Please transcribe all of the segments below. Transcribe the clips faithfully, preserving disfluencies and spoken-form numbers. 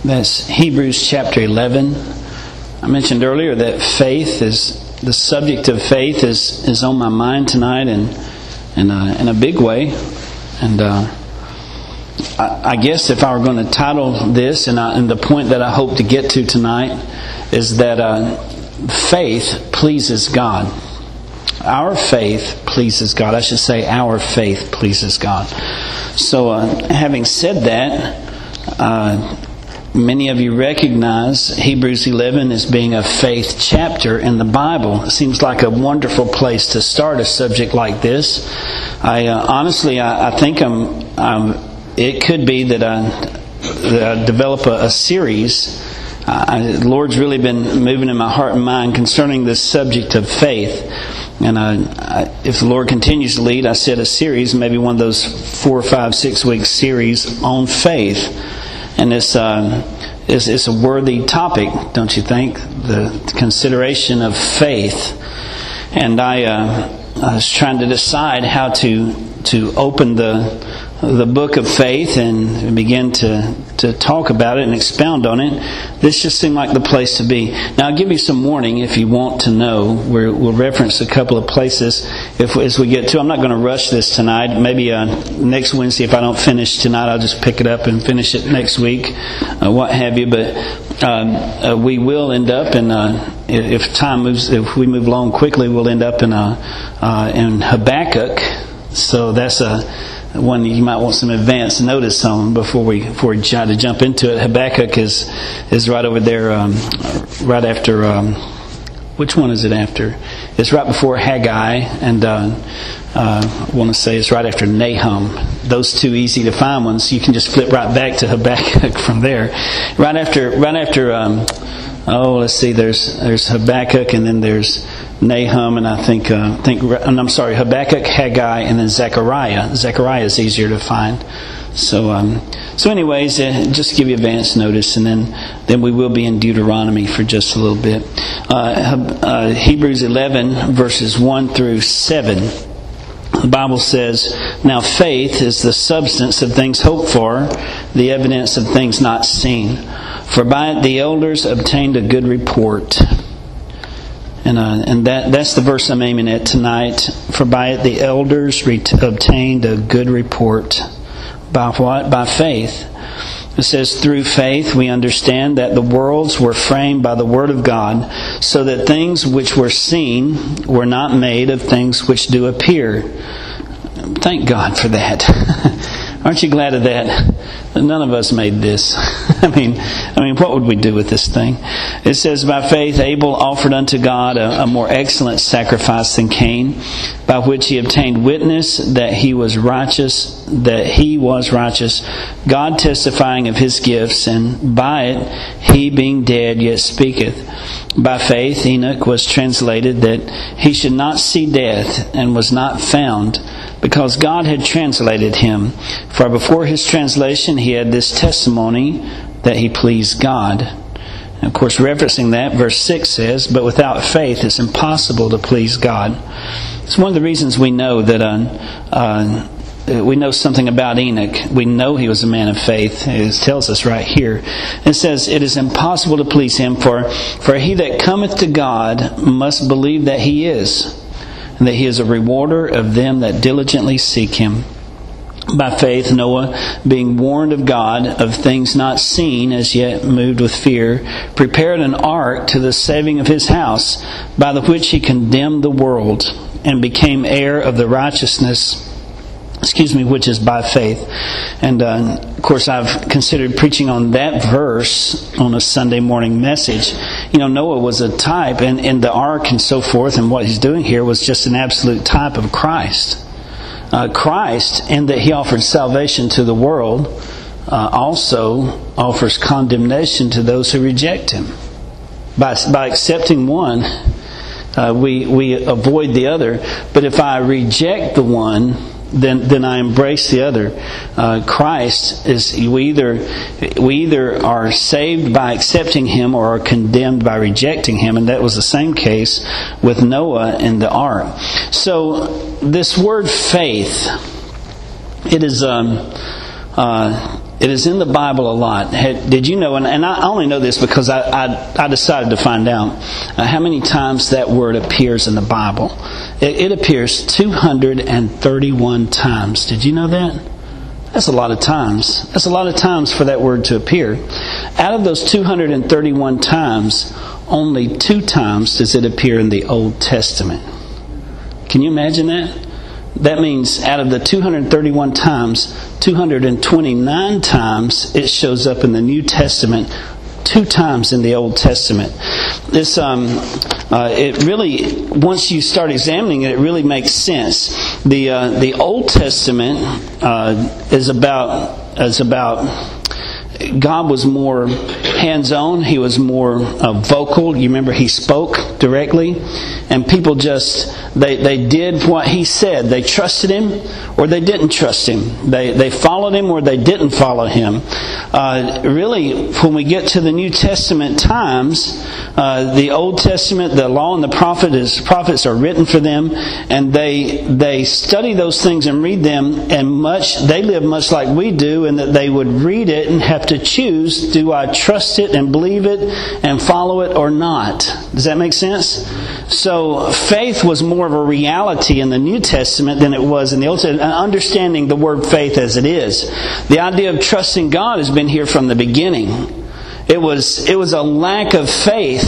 That's Hebrews chapter eleven. I mentioned earlier that faith is, the subject of faith is, is on my mind tonight in, in, a, in a big way. And uh, I, I guess if I were going to title this, and, I, and the point that I hope to get to tonight is that uh, faith pleases God. Our faith pleases God. I should say our faith pleases God. So uh, having said that, uh, many of you recognize Hebrews eleven as being a faith chapter in the Bible. It seems like a wonderful place to start a subject like this. I uh, honestly, I, I think I'm, I'm. It could be that I, that I develop a, a series. Uh, the Lord's really been moving in my heart and mind concerning this subject of faith. And I, I, if the Lord continues to lead, I said a series, maybe one of those four, five, six week series on faith. And it's, uh, it's, it's a worthy topic, don't you think? The consideration of faith. And I, uh, I was trying to decide how to to open the the book of faith and begin to, to talk about it and expound on it. This just seemed like the place to be. Now I'll give you some warning if you want to know. We're, we'll reference a couple of places if as we get to. I'm not going to rush this tonight. Maybe uh, next Wednesday, if I don't finish tonight, I'll just pick it up and finish it next week, uh, what have you. But um, uh, we will end up in, uh, if time moves, if we move along quickly, we'll end up in, uh, uh, in Habakkuk. So that's a one you might want some advance notice on before we before we try to jump into it. Habakkuk is is right over there, um, right after. Um, which one is it after? It's right before Haggai, and uh, uh, I want to say it's right after Nahum. Those two easy to find ones. You can just flip right back to Habakkuk from there. Right after, right after. Um, oh, let's see. There's there's Habakkuk, and then there's Nahum, and I think, uh, think, and I'm sorry, Habakkuk, Haggai, and then Zechariah. Zechariah is easier to find. So, um, so anyways, uh, just to give you advance notice, and then, then we will be in Deuteronomy for just a little bit. Uh, uh, Hebrews eleven, verses one through seven. The Bible says, "Now faith is the substance of things hoped for, the evidence of things not seen. For by it the elders obtained a good report." And uh, and that that's the verse I'm aiming at tonight. For by it the elders re- obtained a good report. By what? By faith. It says, "Through faith we understand that the worlds were framed by the word of God, so that things which were seen were not made of things which do appear." Thank God for that. Aren't you glad of that? None of us made this. I mean, I mean, what would we do with this thing? It says, "By faith Abel offered unto God a, a more excellent sacrifice than Cain, by which he obtained witness that he was righteous, that he was righteous, God testifying of his gifts, and by it he being dead yet speaketh. By faith Enoch was translated that he should not see death, and was not found, because God had translated him. For before his translation he had this testimony, that he pleased God." And of course, referencing that, verse six says, "But without faith it's impossible to please God." It's one of the reasons we know that uh, uh, we know something about Enoch. We know he was a man of faith. It tells us right here. It says, "It is impossible to please him, for, for he that cometh to God must believe that he is, and that he is a rewarder of them that diligently seek him. By faith Noah, being warned of God of things not seen as yet, moved with fear, prepared an ark to the saving of his house, by the which he condemned the world, and became heir of the righteousness, excuse me, which is by faith." And uh, of course, I've considered preaching on that verse on a Sunday morning message. You know, Noah was a type, and, and the ark and so forth, and what he's doing here was just an absolute type of Christ. Uh, Christ, in that he offers salvation to the world, uh, also offers condemnation to those who reject him. By by accepting one, uh, we we avoid the other. But if I reject the one, then then I embrace the other. Uh, Christ is we either we either are saved by accepting him or are condemned by rejecting him, and that was the same case with Noah and the ark. So this word faith, it is um uh It is in the Bible a lot. Did you know, and, and I only know this because I, I, I decided to find out uh, how many times that word appears in the Bible. It, it appears two hundred thirty-one times. Did you know that? That's a lot of times. That's a lot of times for that word to appear. Out of those two hundred thirty-one times, only two times does it appear in the Old Testament. Can you imagine that? That means out of the two hundred thirty-one times, two hundred twenty-nine times it shows up in the New Testament, two times in the Old Testament. This, um, uh, it really, once you start examining it, it really makes sense. The uh, the Old Testament uh, is about is about. God was more hands-on. He was more uh, vocal. You remember He spoke directly. And people just, they, they did what He said. They trusted Him or they didn't trust Him. They they followed Him or they didn't follow Him. Uh, really, when we get to the New Testament times, uh, the Old Testament, the law and the prophet is, prophets are written for them. And they they study those things and read them. And much they live much like we do, in that they would read it and have to choose, do I trust it and believe it and follow it or not? Does that make sense? So faith was more of a reality in the New Testament than it was in the Old Testament. Understanding the word faith as it is. The idea of trusting God has been here from the beginning. It was, it was a lack of faith.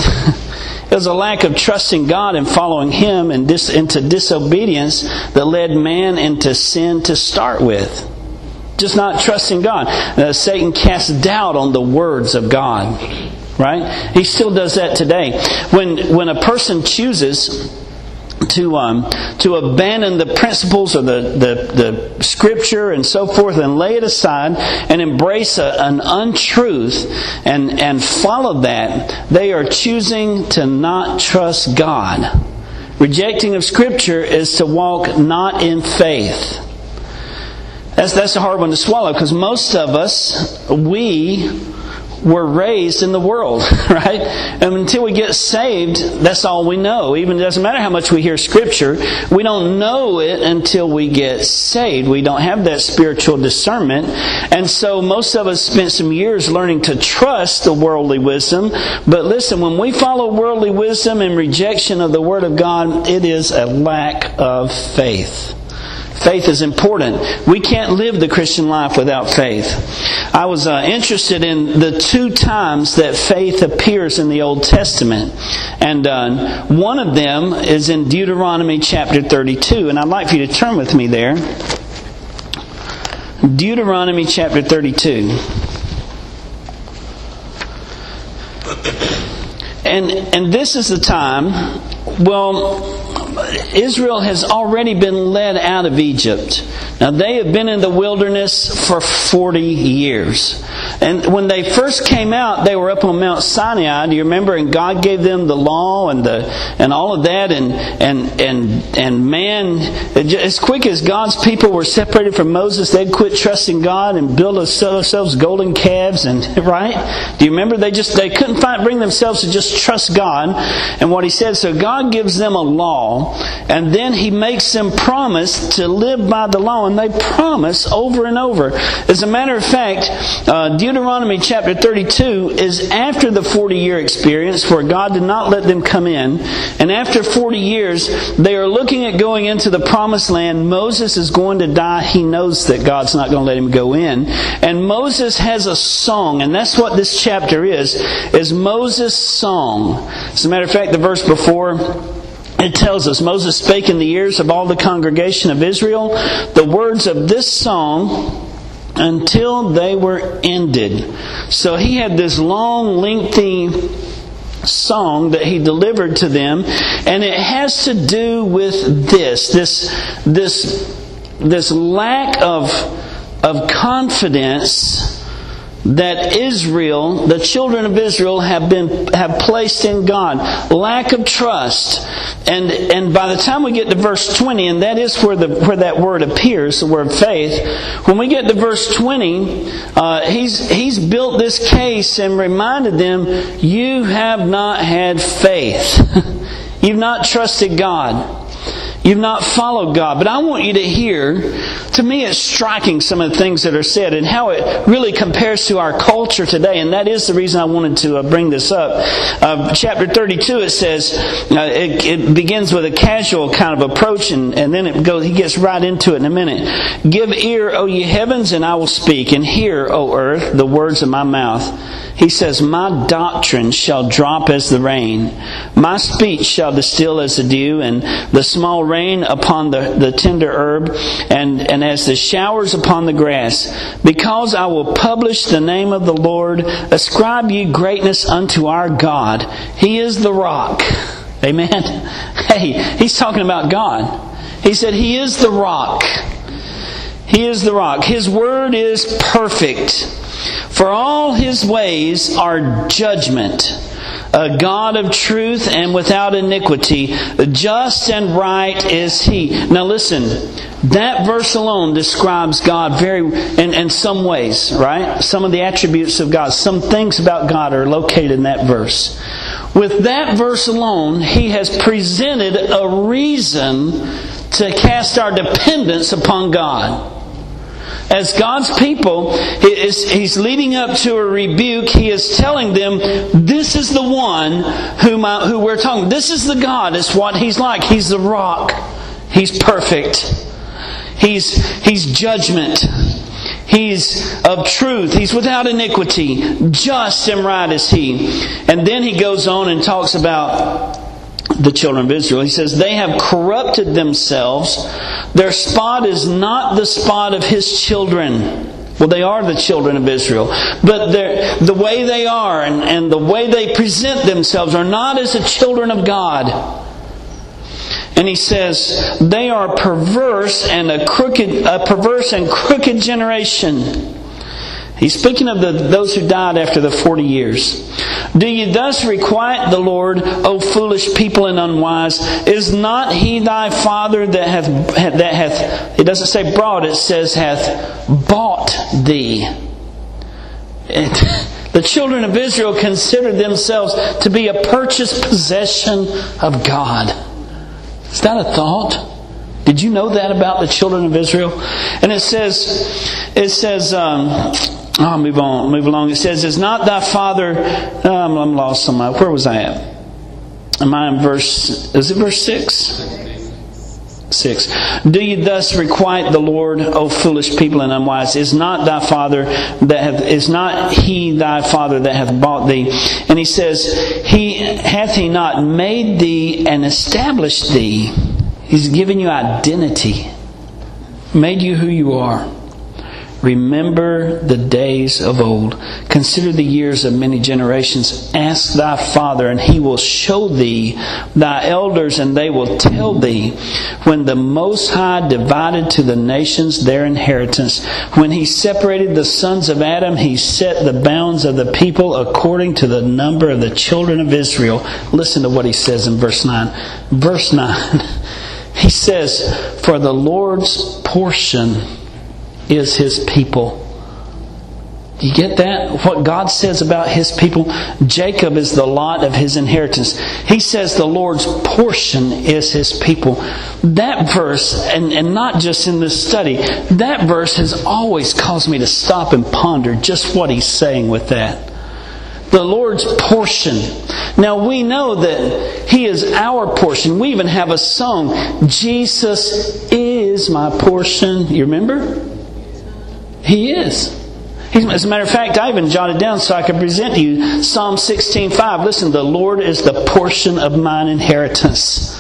It was a lack of trusting God and following Him and dis, into disobedience that led man into sin to start with. Just not trusting God. Uh, Satan casts doubt on the words of God. Right? He still does that today. When when a person chooses to um, to abandon the principles of the, the, the Scripture and so forth and lay it aside and embrace a, an untruth and, and follow that, they are choosing to not trust God. Rejecting of Scripture is to walk not in faith. That's that's a hard one to swallow, because most of us, we were raised in the world, right? And until we get saved, that's all we know. Even it doesn't matter how much we hear Scripture, we don't know it until we get saved. We don't have that spiritual discernment. And so most of us spent some years learning to trust the worldly wisdom. But listen, when we follow worldly wisdom in rejection of the Word of God, it is a lack of faith. Faith is important. We can't live the Christian life without faith. I was uh, interested in the two times that faith appears in the Old Testament. And uh, one of them is in Deuteronomy chapter thirty-two. And I'd like for you to turn with me there. Deuteronomy chapter thirty-two. And, and this is the time, well, Israel has already been led out of Egypt. Now, they have been in the wilderness for forty years. And when they first came out, they were up on Mount Sinai. Do you remember? And God gave them the law and the and all of that. And and and and man, as quick as God's people were separated from Moses, they'd quit trusting God and build themselves golden calves. And right? Do you remember? They just they couldn't find bring themselves to just trust God and what He said. So God gives them a law, and then He makes them promise to live by the law, and they promise over and over. As a matter of fact, uh, Deuteronomy chapter thirty-two is after the forty-year experience where God did not let them come in. And after forty years, they are looking at going into the promised land. Moses is going to die. He knows that God's not going to let him go in. And Moses has a song, and that's what this chapter is, is Moses' song. As a matter of fact, the verse before, it tells us, Moses spake in the ears of all the congregation of Israel the words of this song until they were ended. So he had this long, lengthy song that he delivered to them, and it has to do with this, this, this, this lack of, of confidence that Israel, the children of Israel, have been have placed in God. Lack of trust. And and by the time we get to verse twenty, and that is where the where that word appears, the word faith. When we get to verse twenty, uh, he's he's built this case and reminded them, you have not had faith. You've not trusted God. You've not followed God. But I want you to hear, to me it's striking some of the things that are said and how it really compares to our culture today. And that is the reason I wanted to uh, bring this up. Uh, chapter thirty-two, it says, uh, it, it begins with a casual kind of approach, and, and then it goes, he gets right into it in a minute. Give ear, O ye heavens, and I will speak, and hear, O earth, the words of my mouth. He says, my doctrine shall drop as the rain. My speech shall distill as the dew, and the small rain upon the, the tender herb, and, and as the showers upon the grass. Because I will publish the name of the Lord, ascribe ye greatness unto our God. He is the rock. Amen. Hey, he's talking about God. He said, He is the rock. He is the rock. His word is perfect. For all His ways are judgment. A God of truth and without iniquity. Just and right is He. Now listen, that verse alone describes God very, in, in some ways, right? Some of the attributes of God, some things about God are located in that verse. With that verse alone, He has presented a reason to cast our dependence upon God. As God's people, He's leading up to a rebuke. He is telling them, this is the one whom I, who we're talking. This is the God. It's what He's like. He's the rock. He's perfect. He's, he's judgment. He's of truth. He's without iniquity. Just and right is He. And then He goes on and talks about the children of Israel. He says, they have corrupted themselves. Their spot is not the spot of His children. Well, they are the children of Israel. But the way they are and, and the way they present themselves are not as the children of God. And He says, they are perverse and a crooked, a perverse and crooked generation. He's speaking of the, those who died after the forty years. Do ye thus requite the Lord, O foolish people and unwise? Is not He thy Father that hath, that hath, it doesn't say brought, it says hath bought thee. It, the children of Israel considered themselves to be a purchased possession of God. Is that a thought? Did you know that about the children of Israel? And it says, it says, um, I'll move on, move along. It says, is not thy Father, um, I'm lost somewhere. Where was I at? Am I in verse, is it verse six? Six. Do ye thus requite the Lord, O foolish people and unwise? Is not thy Father that hath, is not He thy Father that hath bought thee? And He says, He hath He not made thee and established thee? He's given you identity. Made you who you are. Remember the days of old. Consider the years of many generations. Ask thy Father, and He will show thee thy elders, and they will tell thee. When the Most High divided to the nations their inheritance, when He separated the sons of Adam, He set the bounds of the people according to the number of the children of Israel. Listen to what He says in verse nine. Verse nine. He says, for the Lord's portion is His people. Do you get that? What God says about His people? Jacob is the lot of His inheritance. He says the Lord's portion is His people. That verse, and, and not just in this study, that verse has always caused me to stop and ponder just what He's saying with that. The Lord's portion. Now we know that He is our portion. We even have a song, Jesus is my portion. You remember? He is. He's, as a matter of fact, I even jotted down so I could present to you Psalm sixteen five. Listen, the Lord is the portion of mine inheritance.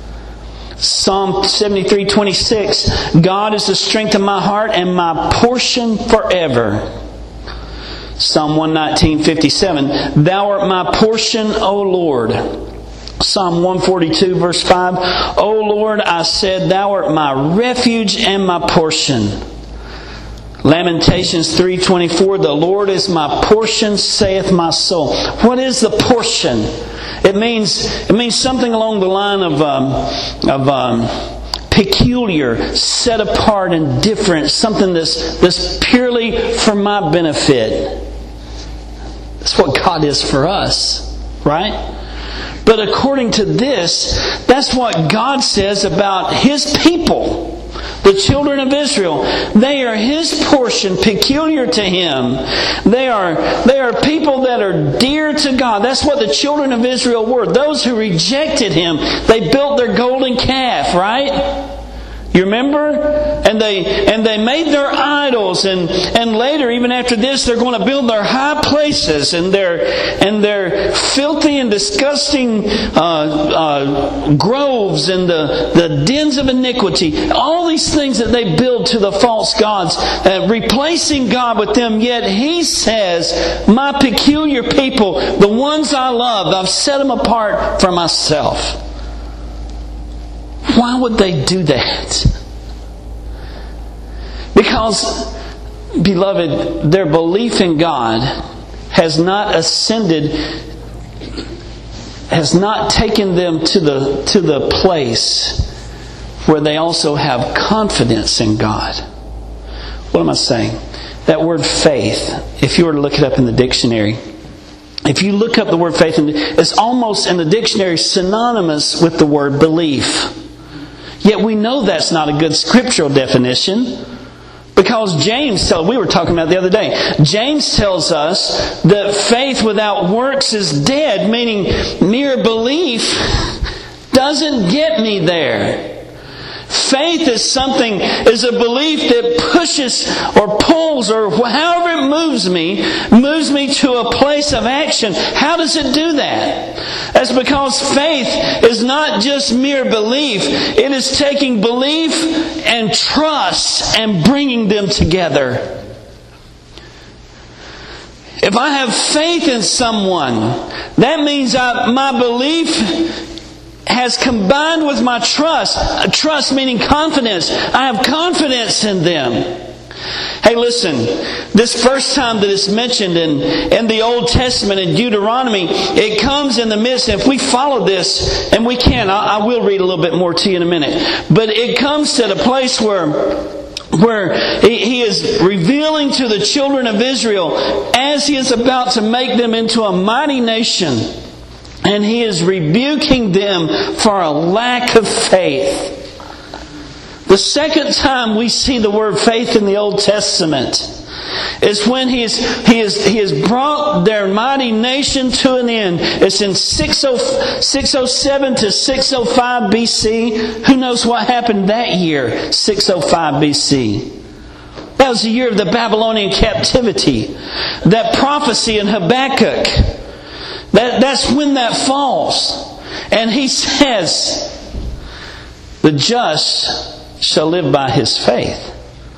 Psalm seventy-three twenty-six. God is the strength of my heart and my portion forever. Psalm one nineteen fifty-seven. Thou art my portion, O Lord. Psalm one forty-two verse five. O Lord, I said, Thou art my refuge and my portion. Lamentations three twenty-four. The Lord is my portion, saith my soul. What is the portion? It means it means something along the line of um, of um, peculiar, set apart, and different. Something that's that's purely for my benefit. That's what God is for us, right? But according to this, that's what God says about His people. The children of Israel, they are His portion, peculiar to Him. They are, they are people that are dear to God. That's what the children of Israel were. Those who rejected Him, they built their golden calf, right? You remember? And they and they made their idols, and, and later, even after this, they're going to build their high places and their and their filthy and disgusting uh, uh, groves and the, the dens of iniquity. All these things that they build to the false gods, uh, replacing God with them. Yet He says, "My peculiar people, the ones I love, I've set them apart for myself." Why would they do that? Because, beloved, their belief in God has not ascended, has not taken them to the, to the place where they also have confidence in God. What am I saying? That word faith, if you were to look it up in the dictionary, if you look up the word faith, it's almost in the dictionary synonymous with the word belief. Yet we know that's not a good scriptural definition, because James tells, we were talking about the other day, James tells us that faith without works is dead, meaning mere belief doesn't get me there. Faith is something, is a belief that pushes or pulls or however it moves me, moves me to a place of action. How does it do that? That's because faith is not just mere belief. It is taking belief and trust and bringing them together. If I have faith in someone, that means I, my belief has combined with my trust. Trust meaning confidence. I have confidence in them. Hey, listen. This first time that it's mentioned in, in the Old Testament, in Deuteronomy, it comes in the midst, if we follow this, and we can, I, I will read a little bit more to you in a minute. But it comes to the place where where he is revealing to the children of Israel, as He is about to make them into a mighty nation, and He is rebuking them for a lack of faith. The second time we see the word faith in the Old Testament is when He is, he is, he has brought their mighty nation to an end. It's in six oh seven to six oh five B C. Who knows what happened that year, six oh five B C? That was the year of the Babylonian captivity. That prophecy in Habakkuk, That, that's when that falls. And he says, the just shall live by his faith.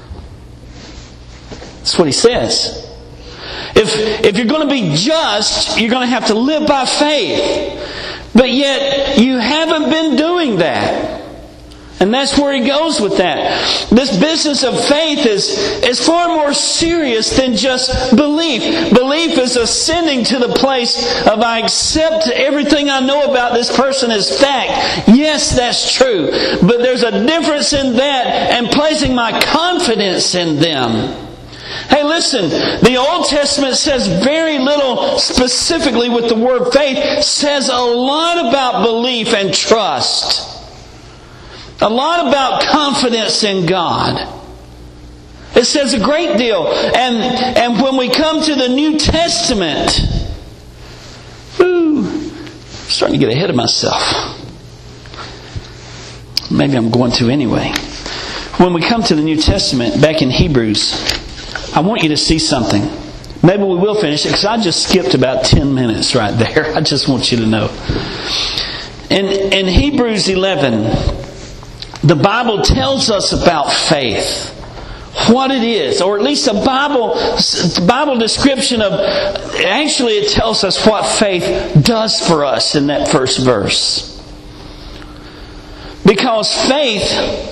That's what he says. If, if you're going to be just, you're going to have to live by faith. But yet, you haven't been doing that. And that's where he goes with that. This business of faith is, is far more serious than just belief. Belief is ascending to the place of I accept everything I know about this person as fact. Yes, that's true. But there's a difference in that and placing my confidence in them. Hey, listen, the Old Testament says very little specifically with the word faith. It says a lot about belief and trust. A lot about confidence in God. It says a great deal. And, and when we come to the New Testament, whew, I'm starting to get ahead of myself. Maybe I'm going to anyway. When we come to the New Testament, back in Hebrews, I want you to see something. Maybe we will finish it, because I just skipped about ten minutes right there. I just want you to know. In, in Hebrews eleven, the Bible tells us about faith. What it is. Or at least a Bible, Bible description of... Actually, it tells us what faith does for us in that first verse. Because faith...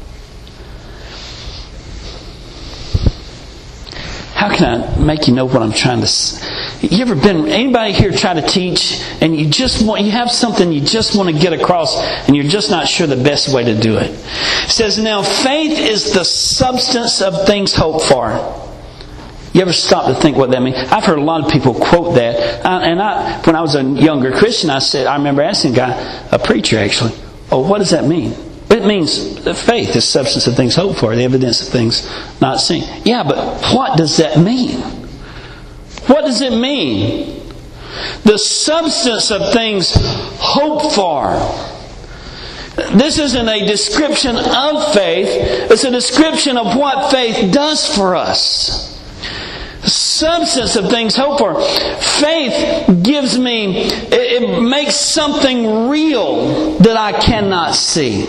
How can I make you know what I'm trying to... You ever been... Anybody here try to teach and you just want... You have something you just want to get across and you're just not sure the best way to do it. It says, now faith is the substance of things hoped for. You ever stop to think what that means? I've heard a lot of people quote that. I, and I, when I was a younger Christian, I said, I remember asking a guy, a preacher actually, oh, what does that mean? It means faith is substance of things hoped for, the evidence of things not seen. Yeah, but what does that mean? What does it mean? The substance of things hoped for. This isn't a description of faith. It's a description of what faith does for us. Substance of things hoped for. Faith gives me, it, it makes something real that I cannot see.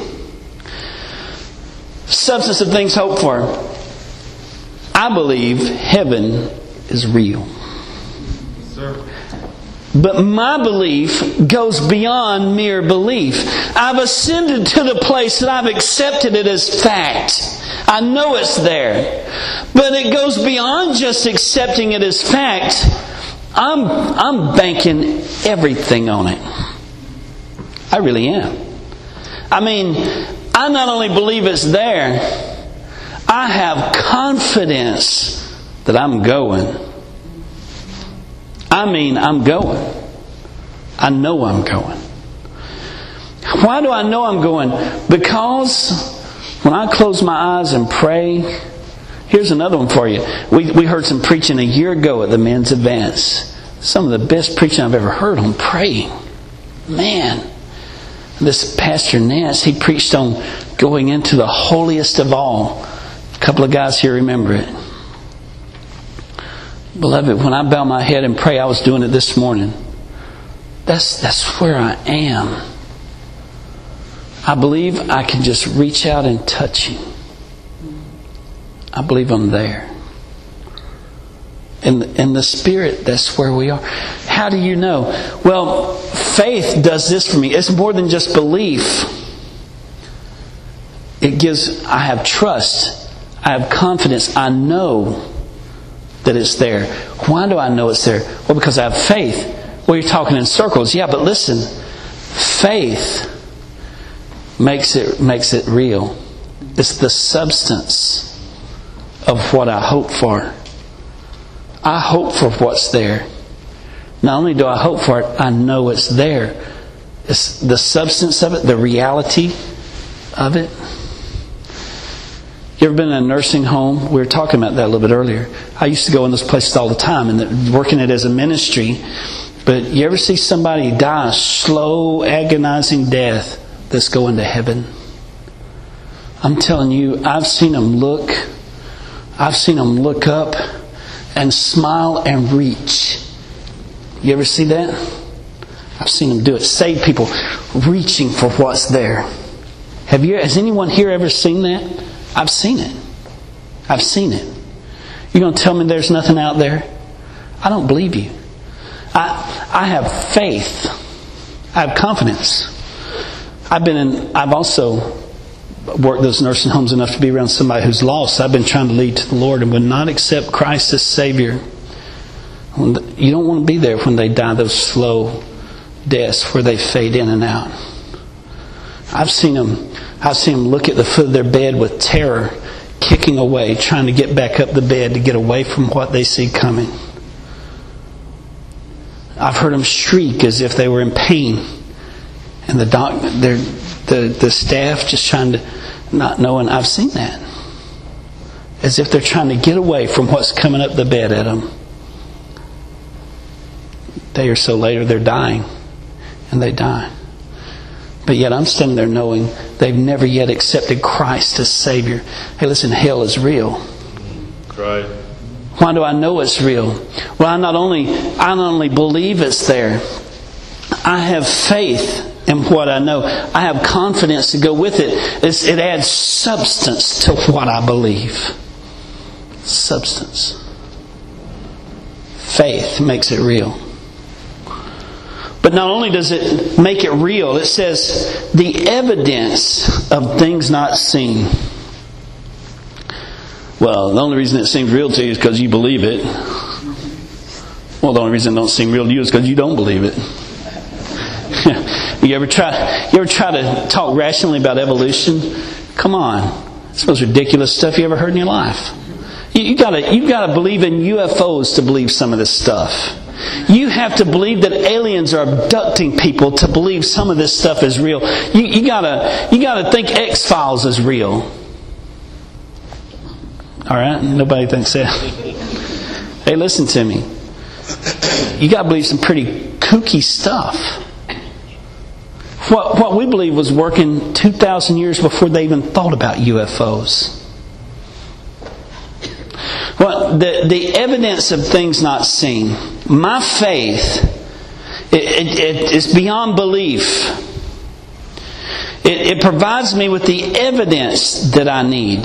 Substance of things hoped for. I believe heaven is real. Sir. But my belief goes beyond mere belief. I've ascended to the place that I've accepted it as fact. I know it's there. But it goes beyond just accepting it as fact. I'm, I'm banking everything on it. I really am. I mean, I not only believe it's there, I have confidence that I'm going. I mean, I'm going. I know I'm going. Why do I know I'm going? Because when I close my eyes and pray, here's another one for you. We, we heard some preaching a year ago at the Men's Advance. Some of the best preaching I've ever heard on praying. Man. This Pastor Nance, he preached on going into the holiest of all. A couple of guys here remember it. Beloved, when I bow my head and pray, I was doing it this morning. That's, that's where I am. I believe I can just reach out and touch Him. I believe I'm there. In, in the Spirit, that's where we are. How do you know? Well, faith does this for me. It's more than just belief. It gives, I have trust. I have confidence. I know that it's there. Why do I know it's there? Well, because I have faith. Well, you're talking in circles. Yeah, but listen. Faith makes it makes it real. It's the substance of what I hope for. I hope for what's there. Not only do I hope for it, I know it's there. It's the substance of it, the reality of it. You ever been in a nursing home? We were talking about that a little bit earlier. I used to go in those places all the time and working it as a ministry. But you ever see somebody die a slow, agonizing death that's going to heaven? I'm telling you, I've seen them look. I've seen them look up and smile and reach. You ever see that? I've seen them do it. Save people reaching for what's there. Have you? Has anyone here ever seen that? I've seen it. I've seen it. You're going to tell me there's nothing out there? I don't believe you. I I have faith. I have confidence. I've been in. I've also worked those nursing homes enough to be around somebody who's lost. I've been trying to lead to the Lord and would not accept Christ as Savior. You don't want to be there when they die those slow deaths where they fade in and out. I've seen them. I've seen them look at the foot of their bed with terror, kicking away, trying to get back up the bed to get away from what they see coming. I've heard them shriek as if they were in pain, and the doc, the the staff just trying to not knowing. I've seen that, as if they're trying to get away from what's coming up the bed at them. A day or so later, they're dying, and they die. But yet I'm standing there knowing they've never yet accepted Christ as Savior. Hey, listen, hell is real. Right. Why do I know it's real? Well, I not only I not only believe it's there, I have faith in what I know. I have confidence to go with it. It's, it adds substance to what I believe. Substance. Faith makes it real. But not only does it make it real, it says the evidence of things not seen. Well, the only reason it seems real to you is because you believe it. Well, the only reason it don't seem real to you is because you don't believe it. you ever try? You ever try to talk rationally about evolution? Come on, it's the most ridiculous stuff you ever heard in your life. You, you gotta, you gotta believe in U F Os to believe some of this stuff. You have to believe that aliens are abducting people to believe some of this stuff is real. You, you gotta, you gotta think X-Files is real. All right, nobody thinks that. Hey, listen to me. You gotta believe some pretty kooky stuff. What what we believe was working two thousand years before they even thought about U F Os. Well, the, the evidence of things not seen. My faith, it, it, it is beyond belief. It, it provides me with the evidence that I need.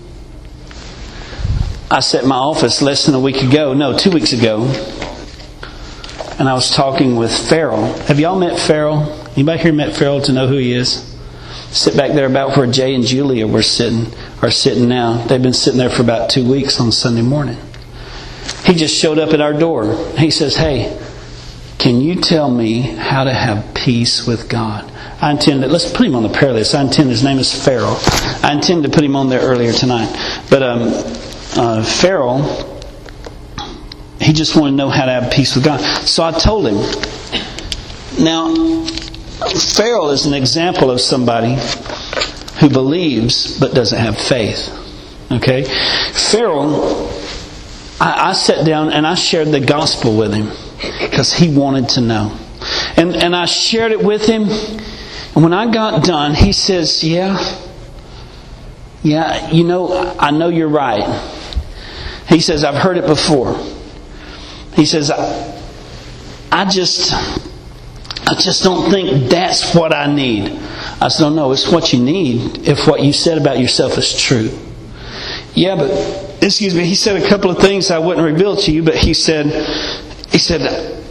I sat in my office less than a week ago, no, two weeks ago, and I was talking with Farrell. Have y'all met Farrell? Anybody here met Farrell to know who he is? Sit back there about where Jay and Julia were sitting, are sitting now. They've been sitting there for about two weeks on Sunday morning. He just showed up at our door. He says, "Hey, can you tell me how to have peace with God?" I intend to, let's put him on the prayer list. I intend, his name is Farrell. I intend to put him on there earlier tonight. But um, uh, Farrell, he just wanted to know how to have peace with God. So I told him. Now, Farrell is an example of somebody who believes but doesn't have faith. Okay? Farrell, I, I sat down and I shared the gospel with him because he wanted to know. And, and I shared it with him. And when I got done, he says, yeah, yeah, you know, I know you're right. He says, I've heard it before. He says, I, I just... I just don't think that's what I need. I said, "No, no, it's what you need if what you said about yourself is true." Yeah, but, excuse me, he said a couple of things I wouldn't reveal to you, but he said, he said,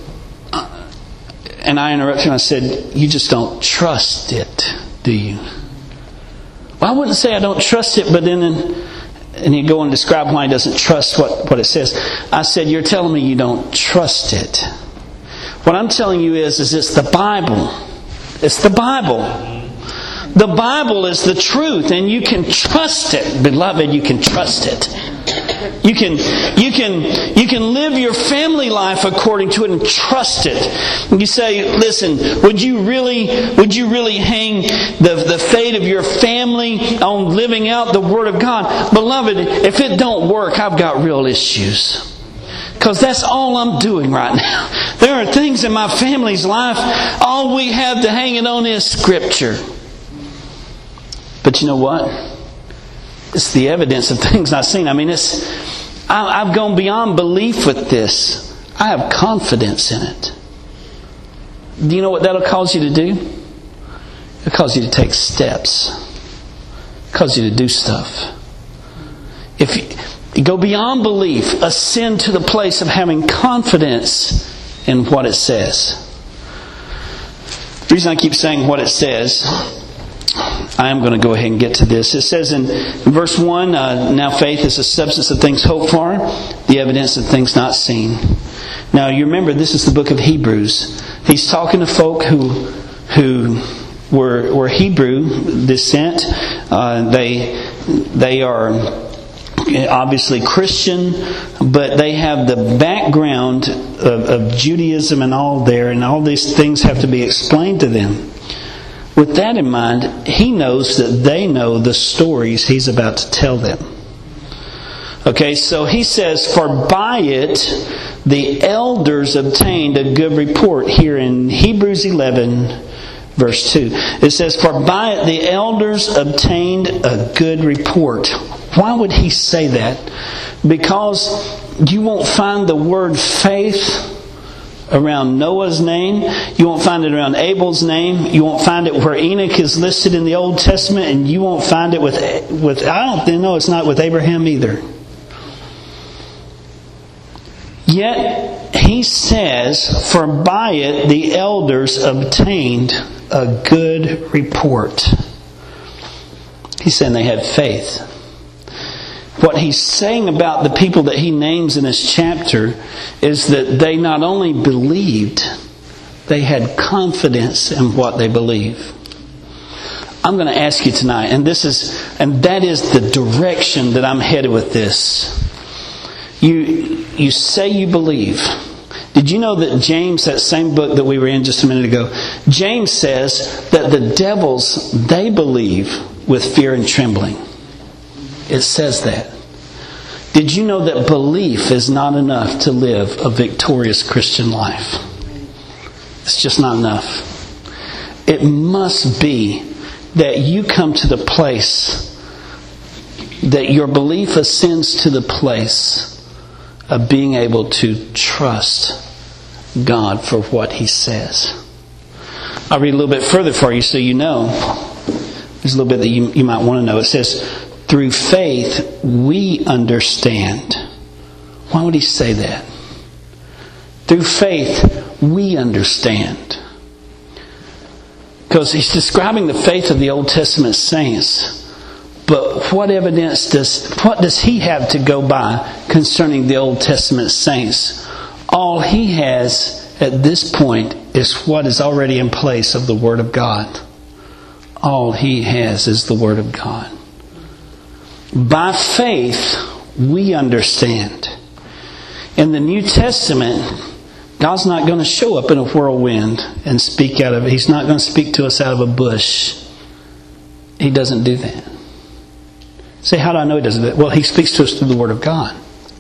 and I interrupted him, I said, "You just don't trust it, do you?" Well, I wouldn't say I don't trust it, but then, and he'd go and describe why he doesn't trust what, what it says. I said, "You're telling me you don't trust it. What I'm telling you is, is it's the Bible. It's the Bible. The Bible is the truth, and you can trust it. Beloved, you can trust it. You can, you can, you can live your family life according to it and trust it." And you say, "Listen, would you really, would you really hang the, the fate of your family on living out the Word of God?" Beloved, if it don't work, I've got real issues. Because that's all I'm doing right now. There are things in my family's life, all we have to hang it on is Scripture. But you know what? It's the evidence of things not seen. I mean, it's I, I've gone beyond belief with this. I have confidence in it. Do you know what that'll cause you to do? It'll cause you to take steps. It'll cause you to do stuff. If you, you go beyond belief, ascend to the place of having confidence in what it says. The reason I keep saying what it says, I am going to go ahead and get to this. It says in verse one, uh, now faith is the substance of things hoped for, the evidence of things not seen. Now you remember, this is the book of Hebrews. He's talking to folk who who were were Hebrew descent. Uh, they they are obviously Christian, but they have the background of, of Judaism and all there, and all these things have to be explained to them. With that in mind, he knows that they know the stories he's about to tell them. Okay, so he says, "For by it the elders obtained a good report." Here in Hebrews eleven, verse two. It says, "For by it the elders obtained a good report." Why would he say that? Because you won't find the word faith around Noah's name. You won't find it around Abel's name. You won't find it where Enoch is listed in the Old Testament. And you won't find it with, with I don't think, no, it's not with Abraham either. Yet he says, "For by it the elders obtained a good report." He's saying they had faith. What he's saying about the people that he names in this chapter is that they not only believed, they had confidence in what they believe. I'm going to ask you tonight, and this is, and that is the direction that I'm headed with this. You, you say you believe. Did you know that James, that same book that we were in just a minute ago, James says that the devils, they believe with fear and trembling. It says that. Did you know that belief is not enough to live a victorious Christian life? It's just not enough. It must be that you come to the place that your belief ascends to the place of being able to trust God for what He says. I'll read a little bit further for you so you know. There's a little bit that you, you might want to know. It says, through faith we understand. Why would he say that? Through faith we understand. Because he's describing the faith of the Old Testament saints. But what evidence does, what does he have to go by concerning the Old Testament saints? All he has at this point is what is already in place of the Word of God. All he has is the Word of God. By faith, we understand. In the New Testament, God's not going to show up in a whirlwind and speak out of it. He's not going to speak to us out of a bush. He doesn't do that. Say, how do I know He doesn't do that? Well, He speaks to us through the Word of God.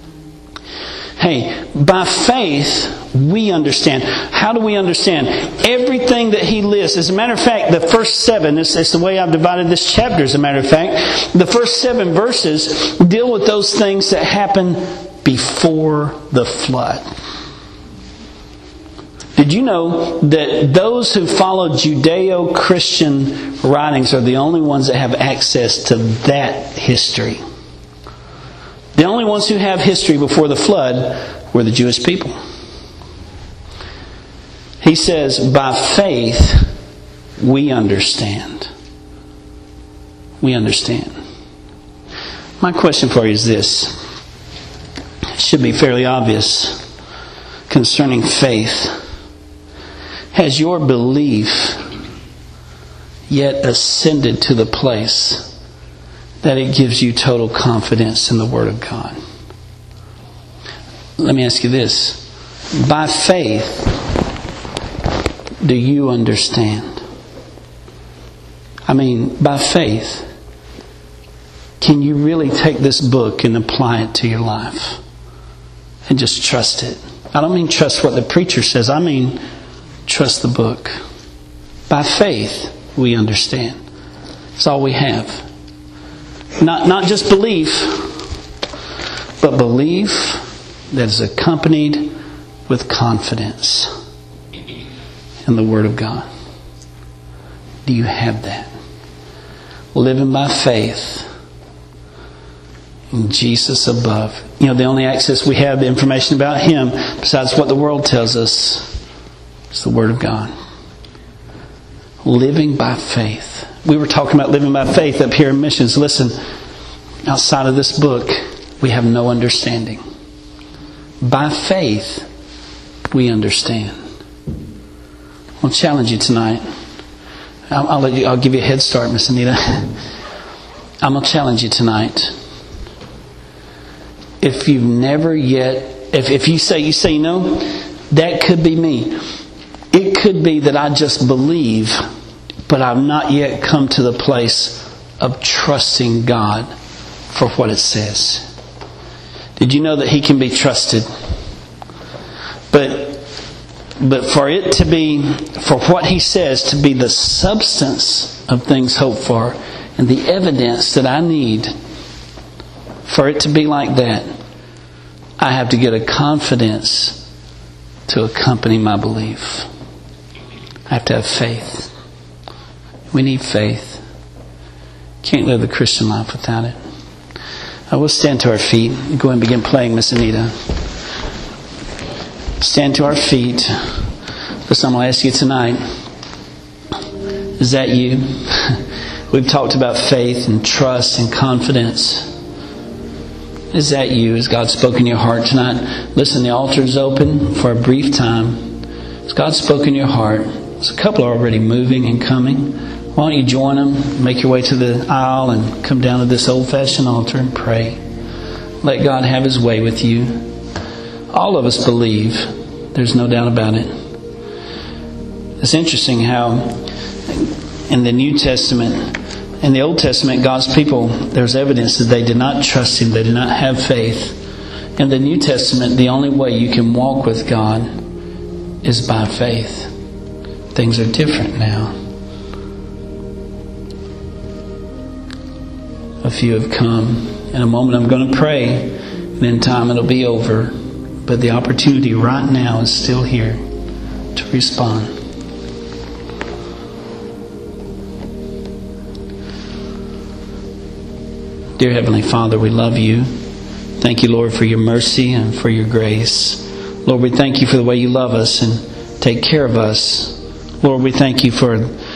Hey, by faith, we understand. How do we understand? Everything that He lists. As a matter of fact, the first seven, it's, it's the way I've divided this chapter, as a matter of fact. The first seven verses deal with those things that happen before the flood. Did you know that those who follow Judeo-Christian writings are the only ones that have access to that history? The only ones who have history before the flood were the Jewish people. He says, by faith, we understand. We understand. My question for you is this. It should be fairly obvious concerning faith. Has your belief yet ascended to the place that it gives you total confidence in the Word of God? Let me ask you this. By faith, do you understand? I mean, by faith, can you really take this book and apply it to your life? And just trust it. I don't mean trust what the preacher says. I mean trust the book. By faith, we understand. It's all we have. Not, not just belief, but belief that is accompanied with confidence in the Word of God. Do you have that? Living by faith in Jesus above. You know, the only access we have to information about Him, besides what the world tells us, is the Word of God. Living by faith. We were talking about living by faith up here in missions. Listen, outside of this book, we have no understanding. By faith, we understand. I'll challenge you tonight. I'll, I'll, let you, I'll give you a head start, Miss Anita. I'm going to challenge you tonight. If you've never yet, if, if you say, you say, you know, that could be me. It could be that I just believe, but I've not yet come to the place of trusting God for what it says. Did you know that He can be trusted? But but for it to be, for what He says to be the substance of things hoped for and the evidence that I need, for it to be like that, I have to get a confidence to accompany my belief. I have to have faith. We need faith. Can't live the Christian life without it. I will stand to our feet and go and begin playing, Miss Anita. Stand to our feet. First, I'm going to ask you tonight, is that you? We've talked about faith and trust and confidence. Is that you? Has God spoken in your heart tonight? Listen, the altar is open for a brief time. Has God spoken in your heart? There's a couple are already moving and coming. Why don't you join them, make your way to the aisle and come down to this old-fashioned altar and pray. Let God have His way with you. All of us believe. There's no doubt about it. It's interesting how in the New Testament, in the Old Testament, God's people, there's evidence that they did not trust Him. They did not have faith. In the New Testament, the only way you can walk with God is by faith. Things are different now. A few have come. In a moment I'm going to pray, and in time it'll be over. But the opportunity right now is still here to respond. Dear Heavenly Father, we love You. Thank You, Lord, for Your mercy and for Your grace. Lord, we thank You for the way You love us and take care of us. Lord, we thank You for